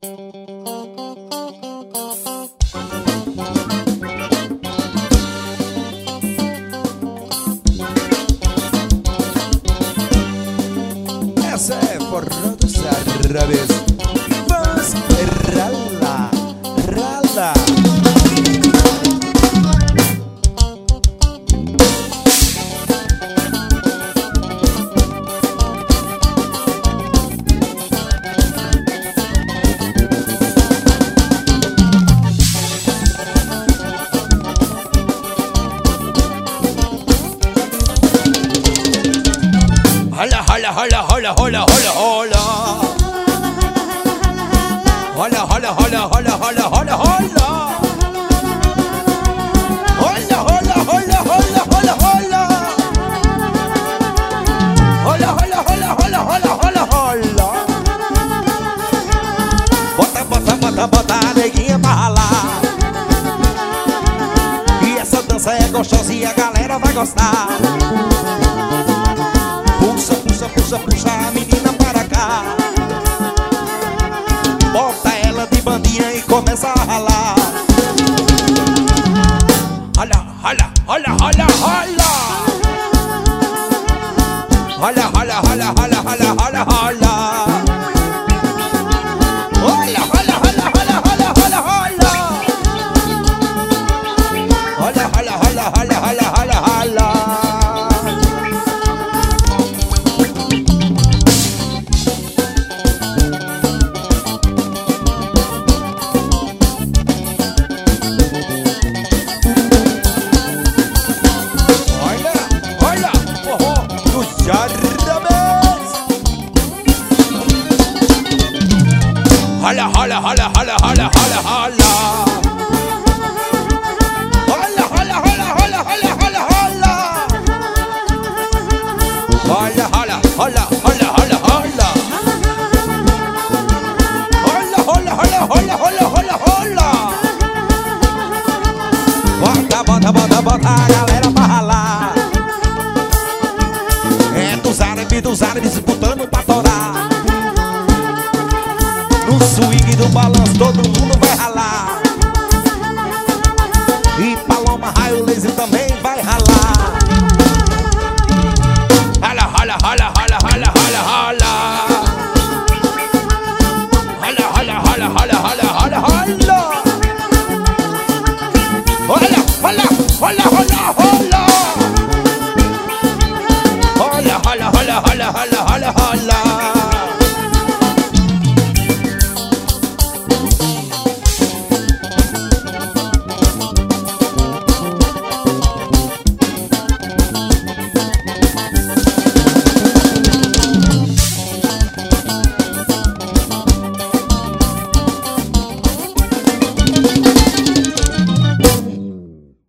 Essa é forró dos árabes. Vamos rala, rala. Hola, hola, hola, hola, hola, hola, hola. Hola, hola, hola, hola, hola, hola, hola. Hola, hola, hola, hola, hola, hola. Hola, hola, hola, hola, hola, hola, hola. Bota, bota, bota, bota a neguinha pra ralar. E essa dança é gostosa e a galera vai gostar. Puxa, puxa, puxa, puxa a menina para cá. Bota ela de bandinha e começa a ralar. Olha, olha, olha, olha, olha. Olha, olha, olha, olha, olha, olha, olha. Olha, olha, olha, olha, olha, olha, olha. Olha, olha, olha, olha, olha, olha, olha. Hola, hola, hola, hola, hola, hola, hola. Hola, hola, hola, hola, hola, hola, hola. Hola, hola, hola, hola, hola, hola. Hola, hola, hola, hola, hola, hola, hola. Bota, bota, bota, bota a galera pra ralar. É dos árabes disputando pra torar. No swing do balanço todo mundo vai ralar.